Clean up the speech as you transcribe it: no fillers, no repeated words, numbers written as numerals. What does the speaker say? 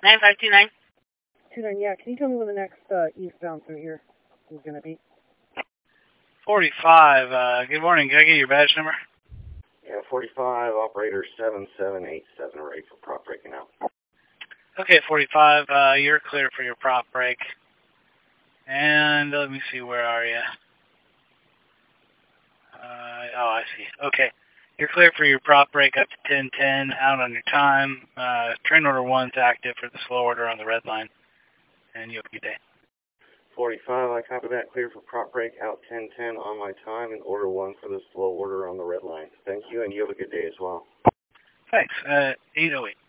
9529. 29, yeah. Can you tell me when the next eastbound through here is going to be? 45. Good morning. Can I get your badge number? Yeah, 45, operator 7787, ready for prop breaking out. Okay, 45. You're clear for your prop break. And let me see, where are you? Oh, I see. Okay. You're clear for your prop break up to 10:10, out on your time. Train order 1's active for the slow order on the red line. And you have a good day. 45, I copy that. Clear for prop break out 10:10 on my time, and order 1 for the slow order on the red line. Thank you, and you have a good day as well. Thanks. 808.